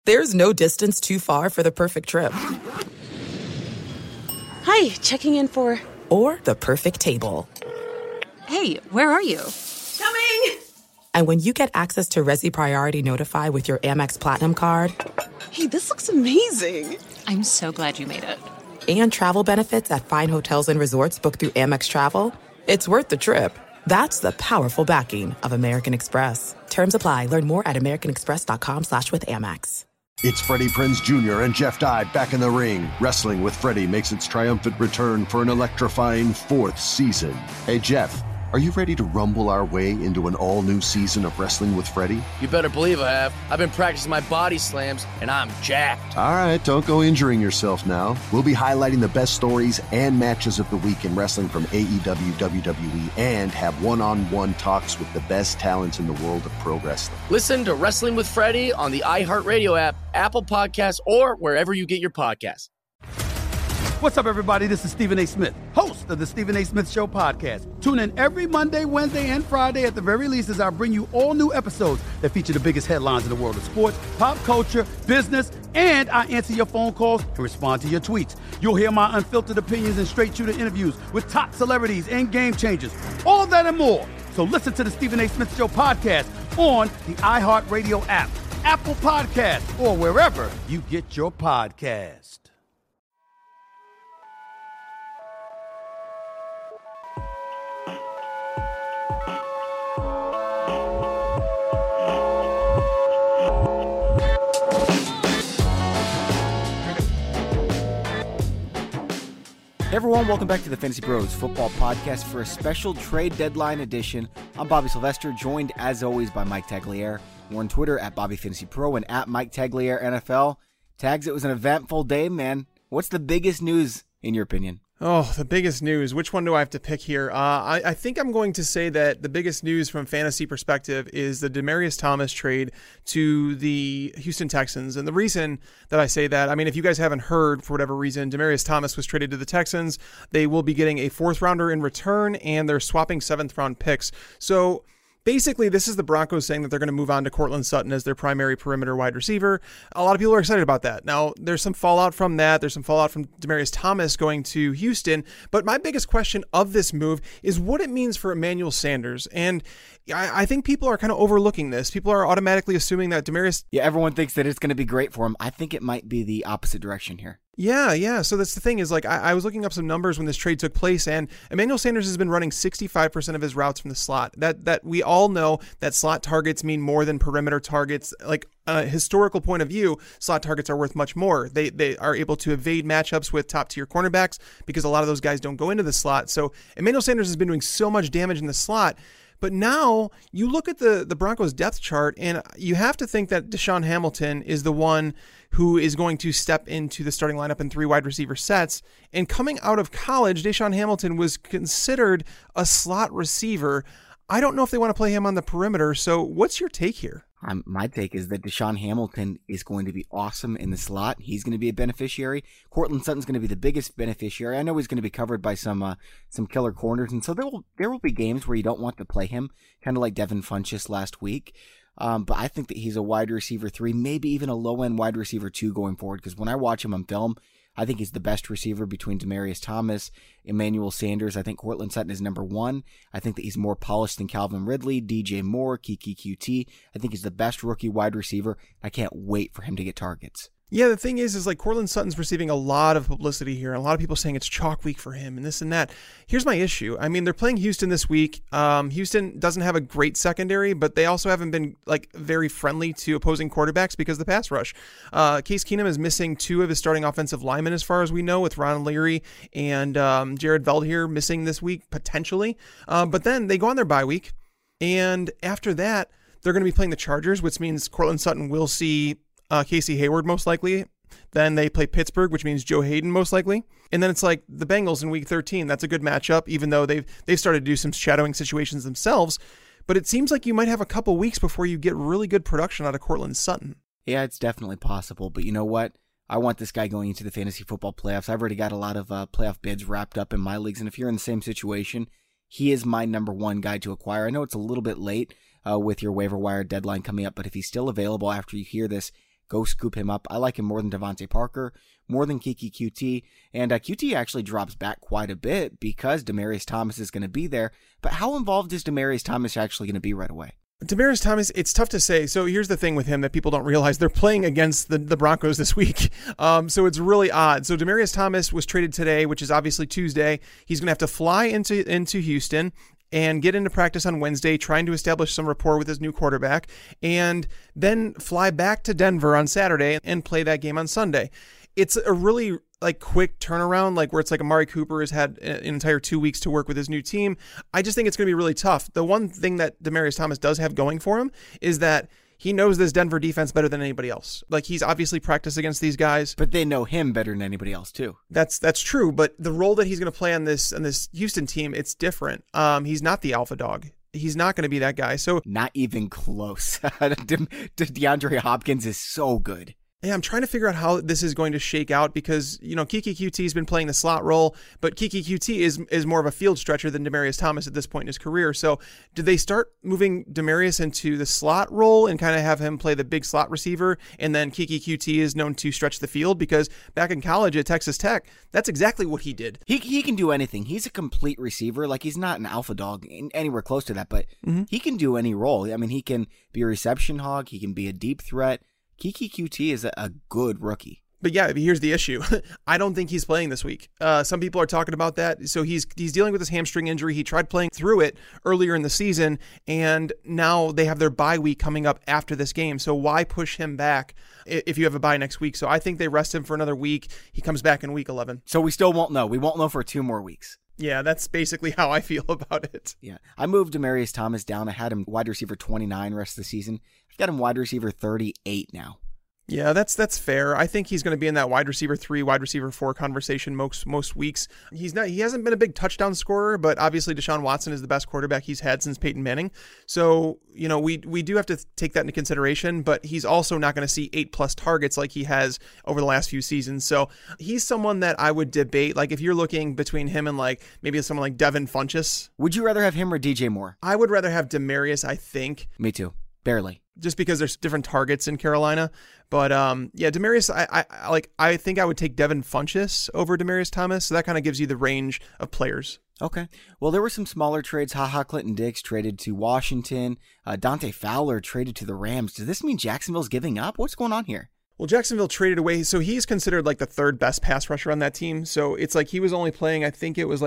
There's no distance too far for the perfect trip. Hi, checking in for... Or the perfect table. Hey, where are you? Coming! And when you get access to Resi Priority Notify with your Amex Platinum card... Hey, this looks amazing. I'm so glad you made it. And travel benefits at fine hotels and resorts booked through Amex Travel, it's worth the trip. That's the powerful backing of American Express. Terms apply. Learn more at americanexpress.com/withAmex. It's Freddie Prinze Jr. and Jeff Dye back in the ring. Wrestling with Freddie makes its triumphant return for an electrifying 4th season. Hey, Jeff, are you ready to rumble our way into an all-new season of Wrestling with Freddie? You better believe I have. I've been practicing my body slams, and I'm jacked. All right, don't go injuring yourself now. We'll be highlighting the best stories and matches of the week in wrestling from AEW, WWE, and have one-on-one talks with the best talents in the world of pro wrestling. Listen to Wrestling with Freddie on the iHeartRadio app, Apple Podcasts, or wherever you get your podcasts. What's up, everybody? This is Stephen A. Smith, host of the Stephen A. Smith Show podcast. Tune in every Monday, Wednesday, and Friday at the very least as I bring you all new episodes that feature the biggest headlines in the world of sports, pop culture, business, and I answer your phone calls and respond to your tweets. You'll hear my unfiltered opinions and straight-shooter interviews with top celebrities and game changers. All that and more. So listen to the Stephen A. Smith Show podcast on the iHeartRadio app, Apple Podcasts, or wherever you get your podcast. Hey everyone, welcome back to the Fantasy Bros Football Podcast for a special trade deadline edition. I'm Bobby Sylvester, joined as always by Mike Tagliere. We're on Twitter at BobbyFantasyPro and at Mike Tagliere NFL. Tags, it was an eventful day, man. What's the biggest news in your opinion? Oh, the biggest news. Which one do I have to pick here? I think I'm going to say that the biggest news from fantasy perspective is the Demaryius Thomas trade to the Houston Texans. And the reason that I say that, I mean, if you guys haven't heard, for whatever reason, Demaryius Thomas was traded to the Texans. They will be getting a 4th rounder in return, and they're swapping 7th round picks. So basically, this is the Broncos saying that they're going to move on to Courtland Sutton as their primary perimeter wide receiver. A lot of people are excited about that. Now, there's some fallout from that. There's some fallout from Demaryius Thomas going to Houston. But my biggest question of this move is what it means for Emmanuel Sanders. And I think people are kind of overlooking this. People are automatically assuming that Demaryius... Yeah, everyone thinks that it's going to be great for him. I think it might be the opposite direction here. Yeah. So that's the thing is, like, I was looking up some numbers when this trade took place, and Emmanuel Sanders has been running 65% of his routes from the slot. That we all know that slot targets mean more than perimeter targets. Like, a historical point of view, slot targets are worth much more. They are able to evade matchups with top-tier cornerbacks because a lot of those guys don't go into the slot. So Emmanuel Sanders has been doing so much damage in the slot. But now you look at the Broncos depth chart, and you have to think that Deshaun Hamilton is the one who is going to step into the starting lineup in 3 wide receiver sets. And coming out of college, Deshaun Hamilton was considered a slot receiver. I don't know if they want to play him on the perimeter. So what's your take here? My take is that Deshaun Hamilton is going to be awesome in the slot. He's going to be a beneficiary. Courtland Sutton's going to be the biggest beneficiary. I know he's going to be covered by some killer corners, and so there will be games where you don't want to play him, kind of like Devin Funchess last week. But I think that he's a wide receiver 3, maybe even a low-end wide receiver 2 going forward, because when I watch him on film, I think he's the best receiver between Demaryius Thomas, Emmanuel Sanders. I think Courtland Sutton is number 1. I think that he's more polished than Calvin Ridley, DJ Moore, Kiki QT. I think he's the best rookie wide receiver. I can't wait for him to get targets. Yeah, the thing is like Courtland Sutton's receiving a lot of publicity here, and a lot of people saying it's chalk week for him and this and that. Here's my issue. I mean, they're playing Houston this week. Houston doesn't have a great secondary, but they also haven't been like very friendly to opposing quarterbacks because of the pass rush. Case Keenum is missing 2 of his starting offensive linemen as far as we know, with Ron Leary and Jared Veldheer missing this week potentially. But then they go on their bye week, and after that, they're going to be playing the Chargers, which means Courtland Sutton will see Casey Hayward most likely. Then they play Pittsburgh, which means Joe Hayden most likely. And then it's like the Bengals in week 13. That's a good matchup, even though they've started to do some shadowing situations themselves. But it seems like you might have a couple weeks before you get really good production out of Courtland Sutton. Yeah, it's definitely possible. But you know what? I want this guy going into the fantasy football playoffs. I've already got a lot of playoff bids wrapped up in my leagues. And if you're in the same situation, he is my number 1 guy to acquire. I know it's a little bit late with your waiver wire deadline coming up, but if he's still available after you hear this, go scoop him up. I like him more than Devontae Parker, more than Keke Coutee, and Coutee actually drops back quite a bit because Demaryius Thomas is going to be there. But how involved is Demaryius Thomas actually going to be right away? Demaryius Thomas, it's tough to say. So here's the thing with him that people don't realize. They're playing against the Broncos this week. So it's really odd. So Demaryius Thomas was traded today, which is obviously Tuesday. He's going to have to fly into Houston and get into practice on Wednesday, trying to establish some rapport with his new quarterback, and then fly back to Denver on Saturday and play that game on Sunday. It's a really quick turnaround, where it's Amari Cooper has had an entire 2 weeks to work with his new team. I just think it's going to be really tough. The one thing that Demaryius Thomas does have going for him is that he knows this Denver defense better than anybody else. He's obviously practiced against these guys, but they know him better than anybody else too. That's true. But the role that he's going to play on this Houston team, it's different. He's not the alpha dog. He's not going to be that guy. So not even close. DeAndre Hopkins is so good. Yeah, I'm trying to figure out how this is going to shake out because, Keke Coutee has been playing the slot role, but Keke Coutee is more of a field stretcher than Demaryius Thomas at this point in his career. So do they start moving Demaryius into the slot role and kind of have him play the big slot receiver, and then Keke Coutee is known to stretch the field? Because back in college at Texas Tech, that's exactly what he did. He can do anything. He's a complete receiver. He's not an alpha dog anywhere close to that, but he can do any role. I mean, he can be a reception hog. He can be a deep threat. Keke Coutee is a good rookie. But yeah, here's the issue. I don't think he's playing this week. Some people are talking about that. So he's dealing with his hamstring injury. He tried playing through it earlier in the season, and now they have their bye week coming up after this game. So why push him back if you have a bye next week? So I think they rest him for another week. He comes back in week 11. So we still won't know. We won't know for 2 more weeks. Yeah, that's basically how I feel about it. Yeah, I moved Demaryius Thomas down. I had him wide receiver 29 rest of the season. I've got him wide receiver 38 now. Yeah, that's fair. I think he's going to be in that wide receiver 3, wide receiver 4 conversation most weeks. He hasn't been a big touchdown scorer, but obviously Deshaun Watson is the best quarterback he's had since Peyton Manning. So, we do have to take that into consideration, but he's also not going to see 8+ targets like he has over the last few seasons. So he's someone that I would debate. If you're looking between him and maybe someone like Devin Funchess. Would you rather have him or DJ Moore? I would rather have Demaryius, I think. Me too. Barely. Just because there's different targets in Carolina. But Demaryius, I think I would take Devin Funchess over Demaryius Thomas. So that kind of gives you the range of players. Okay. Well, there were some smaller trades. Clinton-Dix traded to Washington. Dante Fowler traded to the Rams. Does this mean Jacksonville's giving up? What's going on here? Well, Jacksonville traded away, so he's considered the third best pass rusher on that team. So it's he was only playing, I think it was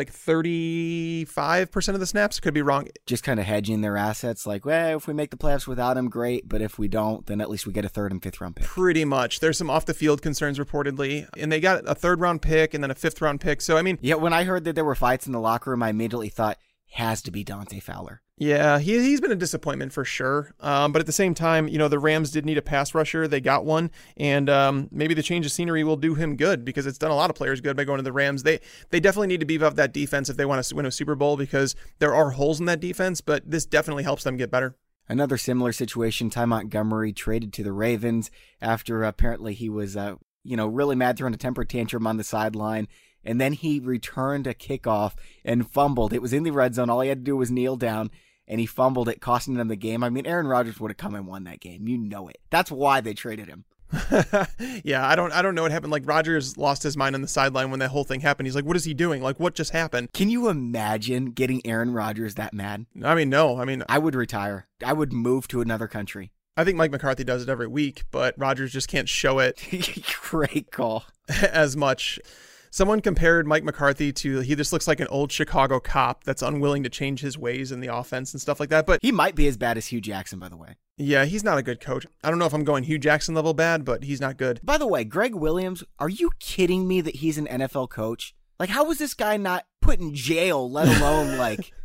35% of the snaps. Could be wrong. Just kind of hedging their assets. If we make the playoffs without him, great. But if we don't, then at least we get a 3rd and 5th round pick. Pretty much. There's some off the field concerns reportedly, and they got a 3rd round pick and then a 5th round pick. So yeah, when I heard that there were fights in the locker room, I immediately thought has to be Dante Fowler. Yeah, he's been a disappointment for sure. But at the same time, the Rams did need a pass rusher. They got one, and maybe the change of scenery will do him good because it's done a lot of players good by going to the Rams. They definitely need to beef up that defense if they want to win a Super Bowl because there are holes in that defense, but this definitely helps them get better. Another similar situation, Ty Montgomery traded to the Ravens after apparently he was really mad, throwing a temper tantrum on the sideline. And then he returned a kickoff and fumbled. It was in the red zone. All he had to do was kneel down, and he fumbled it, costing them the game. I mean, Aaron Rodgers would have come and won that game. You know it. That's why they traded him. Yeah, I don't know what happened. Rodgers lost his mind on the sideline when that whole thing happened. He's like, what is he doing? What just happened? Can you imagine getting Aaron Rodgers that mad? No. I would retire. I would move to another country. I think Mike McCarthy does it every week, but Rodgers just can't show it. Great call. As much. Someone compared Mike McCarthy to, he just looks like an old Chicago cop that's unwilling to change his ways in the offense and stuff like that. But he might be as bad as Hugh Jackson, by the way. Yeah, he's not a good coach. I don't know if I'm going Hugh Jackson level bad, but he's not good. By the way, Greg Williams, are you kidding me that he's an NFL coach? How is this guy not put in jail, let alone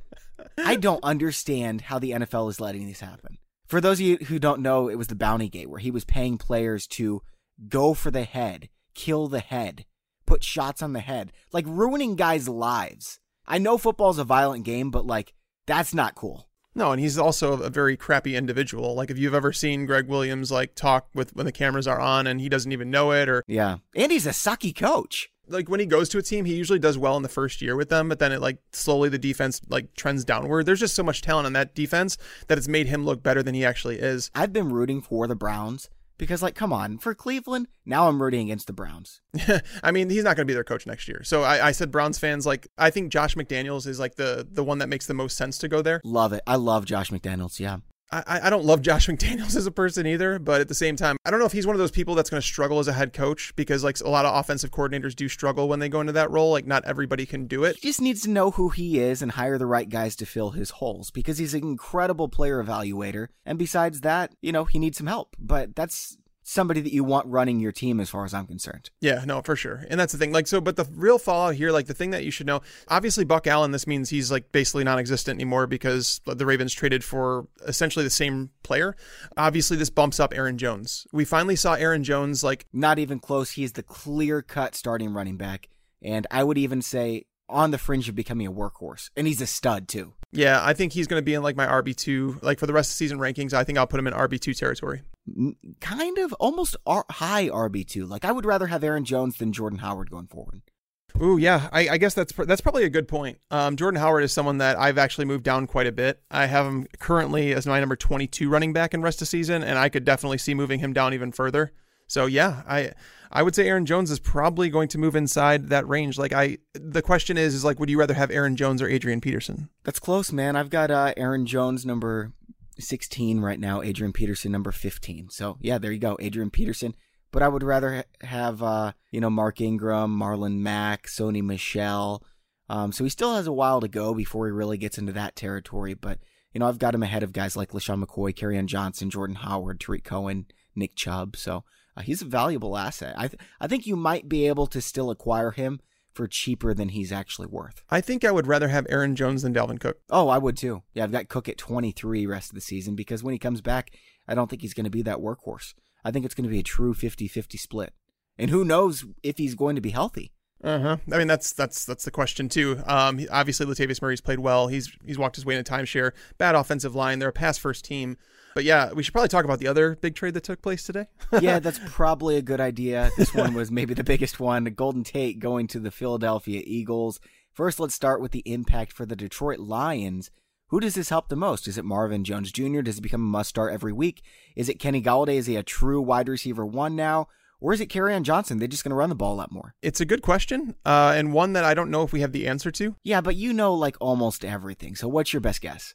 I don't understand how the NFL is letting this happen. For those of you who don't know, it was the Bounty Gate where he was paying players to go for the head, kill the head, put shots on the head, ruining guys' lives. I know football's a violent game, but that's not cool. No, and he's also a very crappy individual. If you've ever seen Greg Williams talk with when the cameras are on and he doesn't even know it, or yeah, and he's a sucky coach. When he goes to a team, he usually does well in the first year with them, but then it slowly the defense trends downward. There's just so much talent on that defense that it's made him look better than he actually is. I've been rooting for the Browns Because, like, come on, for Cleveland, now I'm rooting against the Browns. I mean, he's not going to be their coach next year. So I said Browns fans, like, I think Josh McDaniels is like the one that makes the most sense to go there. Love it. I love Josh McDaniels, yeah. I don't love Josh McDaniels as a person either, but at the same time, I don't know if he's one of those people that's going to struggle as a head coach, because like a lot of offensive coordinators do struggle when they go into that role. Like not everybody can do it. He just needs to know who he is and hire the right guys to fill his holes, because he's an incredible player evaluator. And besides that, you know, he needs some help, but that's somebody that you want running your team as far as I'm concerned. Yeah, no, for sure. And that's the thing. Like, so, but the real fallout here, like the thing that you should know, obviously Buck Allen, this means he's like basically non-existent anymore because the Ravens traded for essentially the same player. Obviously this bumps up Aaron Jones. We finally saw Aaron Jones, like not even close. He's the clear-cut starting running back. And I would even say on the fringe of becoming a workhorse. And he's a stud too. Yeah, I think he's going to be in like my RB2, like for the rest of the season rankings. I think I'll put him in RB2 territory. Kind of almost high RB2. Like I would rather have Aaron Jones than Jordan Howard going forward. Ooh, yeah, I guess that's probably a good point. Jordan Howard is someone that I've actually moved down quite a bit. I have him currently as my number 22 running back in rest of season, and I could definitely see moving him down even further. So yeah, I would say Aaron Jones is probably going to move inside that range. Like the question is like, would you rather have Aaron Jones or Adrian Peterson? That's close, man. I've got Aaron Jones number 16 right now, Adrian Peterson number 15. So yeah, there you go, Adrian Peterson. But I would rather have Mark Ingram, Marlon Mack, Sony Michel. So he still has a while to go before he really gets into that territory. But I've got him ahead of guys like LaShawn McCoy, Kerryon Johnson, Jordan Howard, Tariq Cohen, Nick Chubb. So he's a valuable asset. I think you might be able to still acquire him for cheaper than he's actually worth. I think I would rather have Aaron Jones than Dalvin Cook. Oh, I would too. Yeah, I've got Cook at 23 rest of the season because when he comes back, I don't think he's going to be that workhorse. I think it's going to be a true 50-50 split. And who knows if he's going to be healthy. I mean, that's the question too. Obviously Latavius Murray's played well. He's walked his way in a timeshare. Bad offensive line. They're a pass first team. But yeah, we should probably talk about the other big trade that took place today. Yeah, that's probably a good idea. This one was maybe the biggest one. Golden Tate going to the Philadelphia Eagles. First, let's start with the impact for the Detroit Lions. Who does this help the most? Is it Marvin Jones Jr.? Does he become a must-start every week? Is it Kenny Golladay? Is he a true wide receiver one now? Or is it Kerryon Johnson? They're just going to run the ball a lot more. It's a good question, and one that I don't know if we have the answer to. Yeah, but like almost everything. So what's your best guess?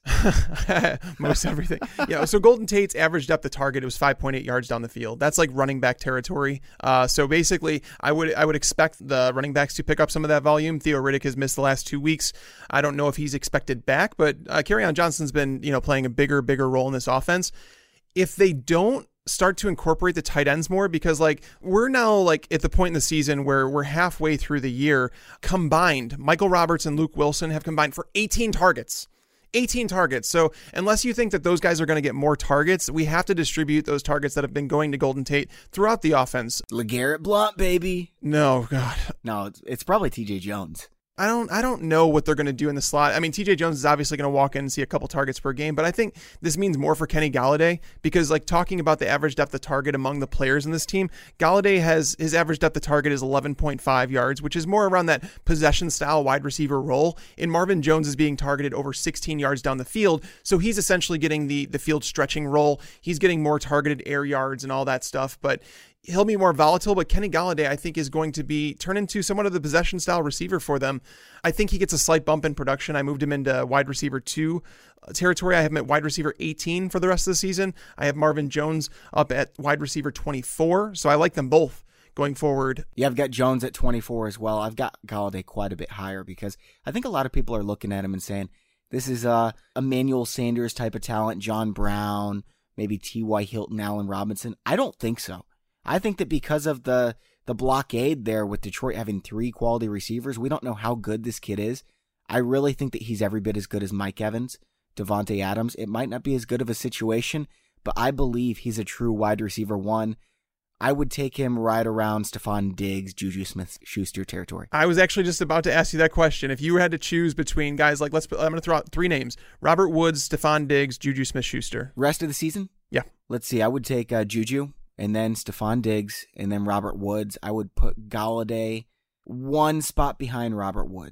Most everything. Yeah, so Golden Tate's average depth of target, it was 5.8 yards down the field. That's like running back territory. So basically, I would expect the running backs to pick up some of that volume. Theo Riddick has missed the last 2 weeks. I don't know if he's expected back, but Kerryon Johnson's been playing a bigger role in this offense. If they don't start to incorporate the tight ends more, because we're now at the point in the season where we're halfway through the year combined. Michael Roberts and Luke Wilson have combined for 18 targets. 18 targets. So unless you think that those guys are going to get more targets, we have to distribute those targets that have been going to Golden Tate throughout the offense. LeGarrette Blount, baby. No, God. No, it's probably TJ Jones. I don't know what they're going to do in the slot. I mean, TJ Jones is obviously going to walk in and see a couple targets per game, but I think this means more for Kenny Golladay because talking about the average depth of target among the players in this team, Golladay has his average depth of target is 11.5 yards, which is more around that possession style wide receiver role. And Marvin Jones is being targeted over 16 yards down the field. So he's essentially getting the field stretching role. He's getting more targeted air yards and all that stuff, but he'll be more volatile, but Kenny Golladay, I think, is going to turn into somewhat of the possession-style receiver for them. I think he gets a slight bump in production. I moved him into wide receiver 2 territory. I have him at wide receiver 18 for the rest of the season. I have Marvin Jones up at wide receiver 24, so I like them both going forward. Yeah, I've got Jones at 24 as well. I've got Golladay quite a bit higher because I think a lot of people are looking at him and saying, this is a Emmanuel Sanders type of talent, John Brown, maybe T.Y. Hilton, Allen Robinson. I don't think so. I think that because of the blockade there with Detroit having 3 quality receivers, we don't know how good this kid is. I really think that he's every bit as good as Mike Evans, Devontae Adams. It might not be as good of a situation, but I believe he's a true wide receiver one. I would take him right around Stephon Diggs, Juju Smith-Schuster territory. I was actually just about to ask you that question. If you had to choose between guys I'm going to throw out 3 names: Robert Woods, Stephon Diggs, Juju Smith-Schuster. Rest of the season? Yeah. Let's see. I would take Juju, and then Stephon Diggs, and then Robert Woods. I would put Golladay 1 spot behind Robert Woods.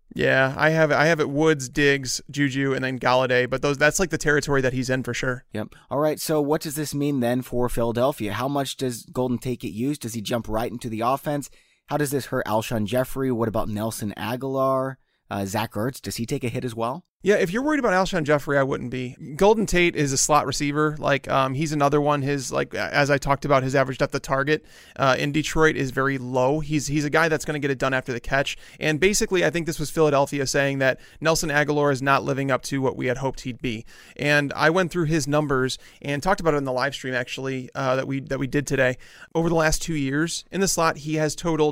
Yeah, I have it Woods, Diggs, Juju, and then Galladay, but that's like the territory that he's in for sure. Yep. All right, so what does this mean then for Philadelphia? How much does Golden Tate get used? Does he jump right into the offense? How does this hurt Alshon Jeffrey? What about Nelson Aguilar? Zach Ertz, does he take a hit as well? Yeah, if you're worried about Alshon Jeffrey, I wouldn't be. Golden Tate is a slot receiver. He's another one. As I talked about, his average depth of target in Detroit is very low. He's a guy that's going to get it done after the catch. And basically, I think this was Philadelphia saying that Nelson Aguilar is not living up to what we had hoped he'd be. And I went through his numbers and talked about it in the live stream actually that we did today. Over the last 2 years in the slot, he has totaled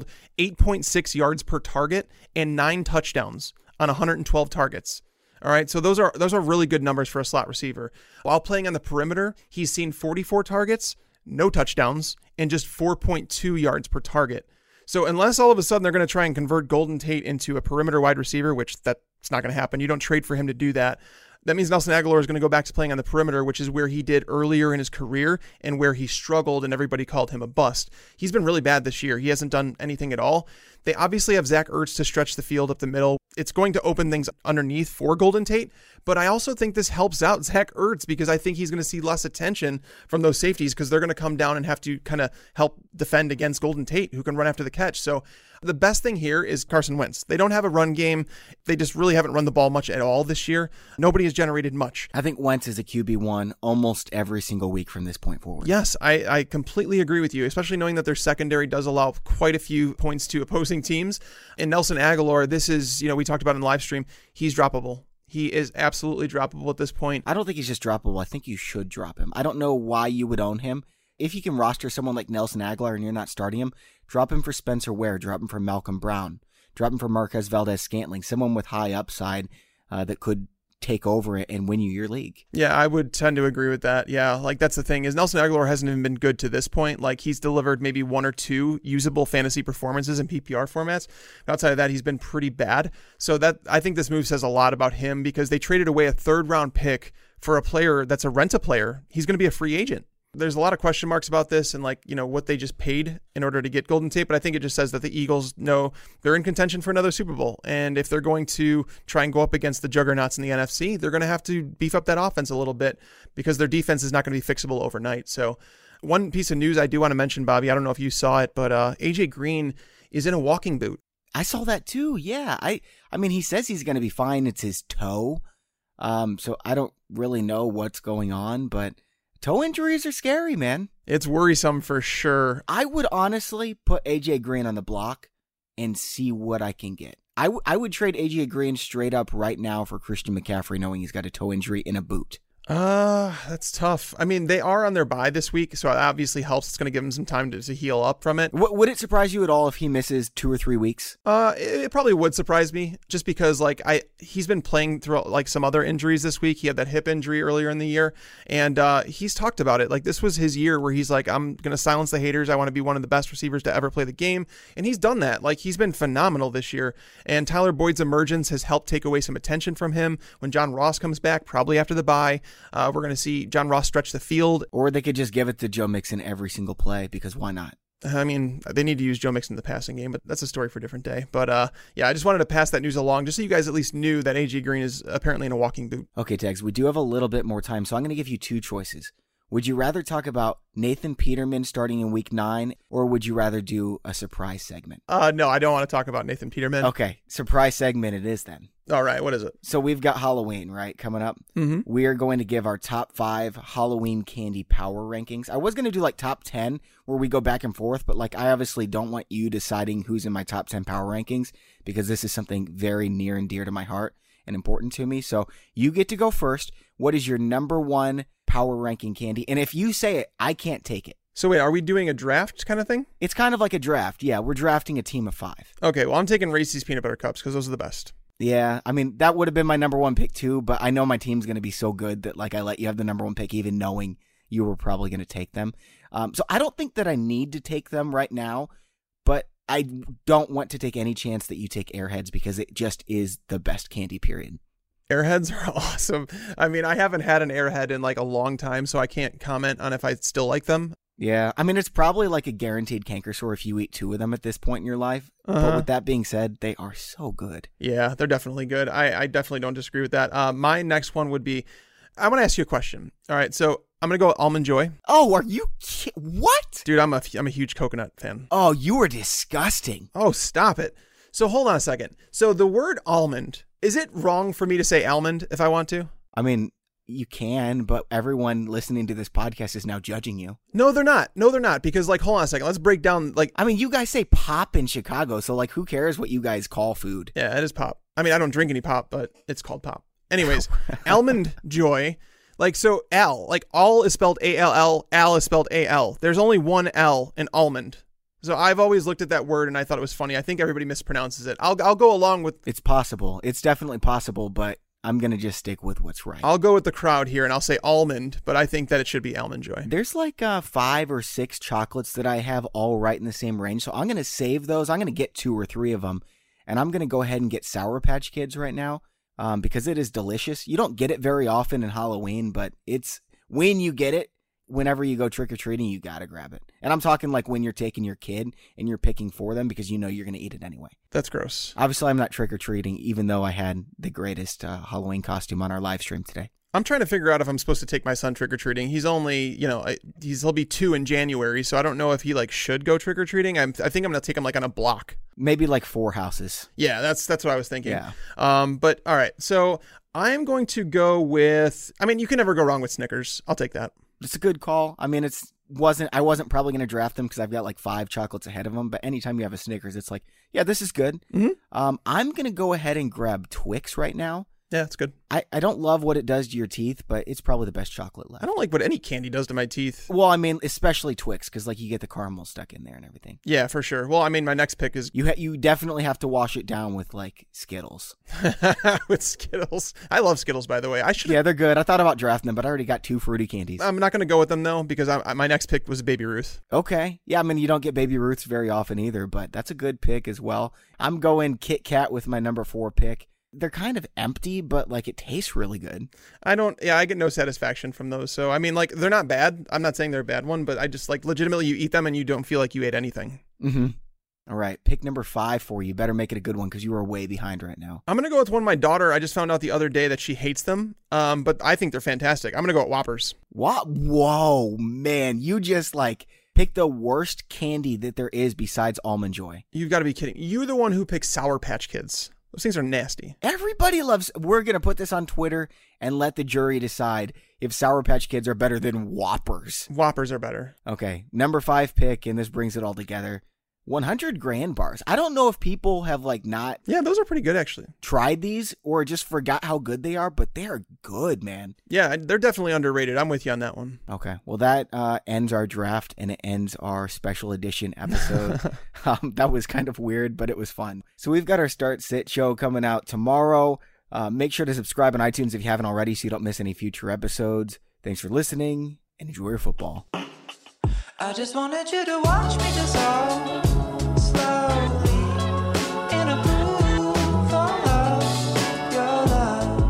8.6 yards per target and 9 touchdowns on 112 targets. All right, so those are really good numbers for a slot receiver. While playing on the perimeter, he's seen 44 targets, no touchdowns, and just 4.2 yards per target. So unless all of a sudden they're going to try and convert Golden Tate into a perimeter wide receiver, which that's not going to happen. You don't trade for him to do that. That means Nelson Aguilar is going to go back to playing on the perimeter, which is where he did earlier in his career and where he struggled and everybody called him a bust. He's been really bad this year. He hasn't done anything at all. They obviously have Zach Ertz to stretch the field up the middle. It's going to open things underneath for Golden Tate, but I also think this helps out Zach Ertz because I think he's going to see less attention from those safeties because they're going to come down and have to kind of help defend against Golden Tate, who can run after the catch. So the best thing here is Carson Wentz. They don't have a run game. They just really haven't run the ball much at all this year. Nobody has generated much. I think Wentz is a QB1 almost every single week from this point forward. Yes, I completely agree with you, especially knowing that their secondary does allow quite a few points to opposing teams. And Nelson Aguilar, this is, we talked about in the live stream, he's droppable. He is absolutely droppable at this point. I don't think he's just droppable. I think you should drop him. I don't know why you would own him. If you can roster someone like Nelson Aguilar and you're not starting him, drop him for Spencer Ware, drop him for Malcolm Brown, drop him for Marquez Valdez-Scantling, someone with high upside that could take over it and win you your league. Yeah, I would tend to agree with that. Yeah, that's the thing is Nelson Aguilar hasn't even been good to this point. He's delivered maybe 1 or 2 usable fantasy performances in PPR formats. Outside of that, he's been pretty bad. So I think this move says a lot about him because they traded away a 3rd round pick for a player that's a rent-a-player. He's going to be a free agent. There's a lot of question marks about this and what they just paid in order to get Golden Tate, but I think it just says that the Eagles know they're in contention for another Super Bowl. And if they're going to try and go up against the juggernauts in the NFC, they're going to have to beef up that offense a little bit because their defense is not going to be fixable overnight. So one piece of news I do want to mention, Bobby, I don't know if you saw it, but AJ Green is in a walking boot. I saw that too. Yeah. I mean, he says he's going to be fine. It's his toe. So I don't really know what's going on, but toe injuries are scary, man. It's worrisome for sure. I would honestly put AJ Green on the block and see what I can get. I would trade AJ Green straight up right now for Christian McCaffrey, knowing he's got a toe injury in a boot. That's tough. I mean, they are on their bye this week, so it obviously helps. It's going to give him some time to heal up from it. Would it surprise you at all if he misses 2 or 3 weeks? It probably would surprise me just because he's been playing through some other injuries this week. He had that hip injury earlier in the year, and he's talked about it. This was his year where he's like, I'm going to silence the haters. I want to be one of the best receivers to ever play the game, and he's done that. He's been phenomenal this year, and Tyler Boyd's emergence has helped take away some attention from him. When John Ross comes back, probably after the bye, we're going to see John Ross stretch the field. Or they could just give it to Joe Mixon every single play, because why not? I mean, they need to use Joe Mixon in the passing game, but that's a story for a different day. But yeah, I just wanted to pass that news along just so you guys at least knew that AJ Green is apparently in a walking boot. Okay, Tegs, we do have a little bit more time, so I'm going to give you 2 choices. Would you rather talk about Nathan Peterman starting in week 9, or would you rather do a surprise segment? No, I don't want to talk about Nathan Peterman. Okay, surprise segment it is then. All right, what is it? So we've got Halloween, right, coming up. Mm-hmm. We are going to give our top 5 Halloween candy power rankings. I was going to do top 10 where we go back and forth, but I obviously don't want you deciding who's in my top 10 power rankings because this is something very near and dear to my heart and important to me. So you get to go first. What is your number 1 power ranking candy? And if you say it, I can't take it. So wait, are we doing a draft kind of thing? It's kind of like a draft. Yeah, we're drafting a team of 5. Okay, well, I'm taking Reese's Peanut Butter Cups because those are the best. Yeah, I mean, that would have been my number 1 pick too, but I know my team's going to be so good that I let you have the number 1 pick even knowing you were probably going to take them. So I don't think that I need to take them right now, but I don't want to take any chance that you take Airheads because it just is the best candy, period. Airheads are awesome. I mean, I haven't had an Airhead in a long time, so I can't comment on if I still like them. Yeah, I mean, it's probably like a guaranteed canker sore if you eat 2 of them at this point in your life. But with that being said, they are so good. Yeah, they're definitely good. I definitely don't disagree with that. My next one would be, I want to ask you a question. All right, so I'm going to go with Almond Joy. Oh, are you what? Dude, I'm a huge coconut fan. Oh, you are disgusting. Oh, stop it. So hold on a second. So the word almond, is it wrong for me to say almond if I want to? I mean, you can, but everyone listening to this podcast is now judging you. No, they're not. Because, like, hold on a second. Let's break down, like... I mean, you guys say pop in Chicago, so, like, who cares what you guys call food? Yeah, it is pop. I mean, I don't drink any pop, but it's called pop. Anyways, Almond Joy, like, so Al, like, all is spelled A-L-L, Al is spelled A-L. There's only one L in almond. So I've always looked at that word and I thought it was funny. I think everybody mispronounces it. I'll go along with... It's possible. It's definitely possible, but I'm going to just stick with what's right. I'll go with the crowd here and I'll say almond, but I think that it should be Almond Joy. There's like 5 or 6 chocolates that I have all right in the same range, so I'm going to save those. I'm going to get 2 or 3 of them, and I'm going to go ahead and get Sour Patch Kids right now because it is delicious. You don't get it very often in Halloween, but it's when you get it, whenever you go trick-or-treating, you got to grab it. And I'm talking like when you're taking your kid and you're picking for them because you know you're going to eat it anyway. That's gross. Obviously, I'm not trick-or-treating, even though I had the greatest Halloween costume on our live stream today. I'm trying to figure out if I'm supposed to take my son trick-or-treating. He's only, he'll be 2 in January, so I don't know if he like should go trick-or-treating. I think I'm going to take him like on a block. Maybe like 4 houses. Yeah, that's what I was thinking. Yeah. But all right, so I'm going to go with, I mean, you can never go wrong with Snickers. I'll take that. It's a good call. I mean, I wasn't probably going to draft them because I've got like 5 chocolates ahead of them. But anytime you have a Snickers, it's like, yeah, this is good. Mm-hmm. I'm going to go ahead and grab Twix right now. Yeah, it's good. I don't love what it does to your teeth, but it's probably the best chocolate left. I don't like what any candy does to my teeth. Well, I mean, especially Twix, because like you get the caramel stuck in there and everything. Yeah, for sure. Well, I mean, my next pick is... You definitely have to wash it down with like Skittles. With Skittles. I love Skittles, by the way. Yeah, they're good. I thought about drafting them, but I already got 2 fruity candies. I'm not going to go with them, though, because my next pick was Baby Ruth. Okay. Yeah, I mean, you don't get Baby Ruths very often either, but that's a good pick as well. I'm going Kit Kat with my number 4 pick. They're kind of empty, but like it tastes really good. I get no satisfaction from those. So, I mean, like they're not bad. I'm not saying they're a bad one, but I just like legitimately you eat them and you don't feel like you ate anything. Mm-hmm. All right. Pick number 5 for you. Better make it a good one because you are way behind right now. I'm going to go with one my daughter. I just found out the other day that she hates them. But I think they're fantastic. I'm going to go with Whoppers. What? Whoa, man. You just like pick the worst candy that there is besides Almond Joy. You've got to be kidding. You're the one who picks Sour Patch Kids. Those things are nasty. Everybody loves... We're going to put this on Twitter and let the jury decide if Sour Patch Kids are better than Whoppers. Whoppers are better. Okay. Number 5 pick, and this brings it all together. 100 Grand Bars. I don't know if people have like not... Yeah, those are pretty good actually. ...tried these or just forgot how good they are, but they are good, man. Yeah, they're definitely underrated. I'm with you on that one. Okay. Well, that ends our draft and it ends our special edition episode. That was kind of weird, but it was fun. So we've got our Start Sit show coming out tomorrow. Make sure to subscribe on iTunes if you haven't already so you don't miss any future episodes. Thanks for listening and enjoy your football. I just wanted you to watch me dissolve slowly in a pool of your love.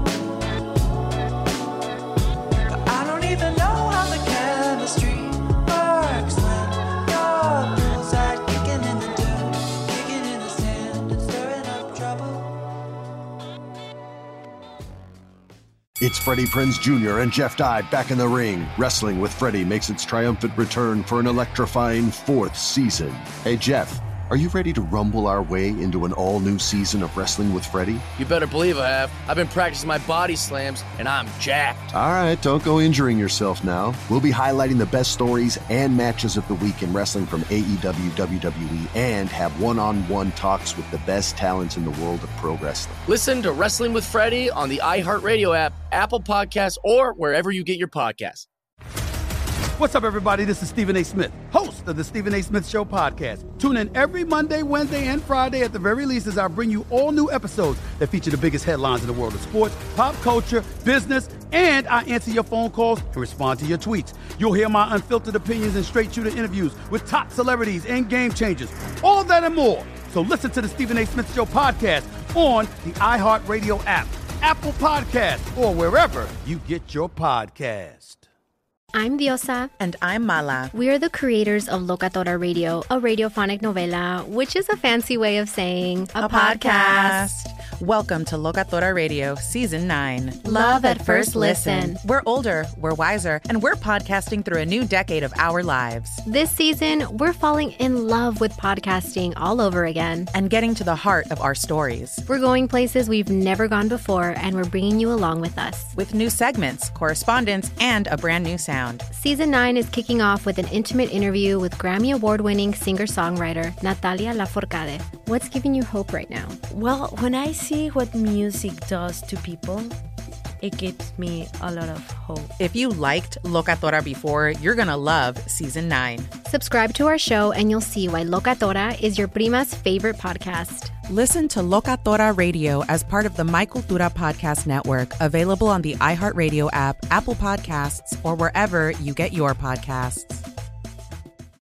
But I don't even know how the chemistry works when your poolside kicking in the dirt, kicking in the sand and stirring up trouble. It's Freddie Prinze Jr. and Jeff Dye back in the ring. Wrestling with Freddie makes its triumphant return for an electrifying 4th season. Hey, Jeff, are you ready to rumble our way into an all-new season of Wrestling with Freddie? You better believe I have. I've been practicing my body slams, and I'm jacked. All right, don't go injuring yourself now. We'll be highlighting the best stories and matches of the week in wrestling from AEW, WWE, and have one-on-one talks with the best talents in the world of pro wrestling. Listen to Wrestling with Freddie on the iHeartRadio app, Apple Podcasts, or wherever you get your podcasts. What's up, everybody? This is Stephen A. Smith, host of the Stephen A. Smith Show podcast. Tune in every Monday, Wednesday, and Friday at the very least as I bring you all new episodes that feature the biggest headlines in the world of sports, pop culture, business, and I answer your phone calls and respond to your tweets. You'll hear my unfiltered opinions and straight-shooter interviews with top celebrities and game changers. All that and more. So listen to the Stephen A. Smith Show podcast on the iHeartRadio app, Apple Podcasts, or wherever you get your podcast. I'm Diosa. And I'm Mala. We are the creators of Locatora Radio, a radiophonic novela, which is a fancy way of saying a podcast. Welcome to Locatora Radio, Season 9. Love at first listen. We're older, we're wiser, and we're podcasting through a new decade of our lives. This season, we're falling in love with podcasting all over again. And getting to the heart of our stories. We're going places we've never gone before, and we're bringing you along with us. With new segments, correspondence, and a brand new sound. Season 9 is kicking off with an intimate interview with Grammy Award-winning singer-songwriter Natalia Lafourcade. What's giving you hope right now? Well, when I see what music does to people, it gives me a lot of hope. If you liked Locatora before, you're going to love Season 9. Subscribe to our show and you'll see why Locatora is your prima's favorite podcast. Listen to Locatora Radio as part of the My Cultura Podcast Network, available on the iHeartRadio app, Apple Podcasts, or wherever you get your podcasts.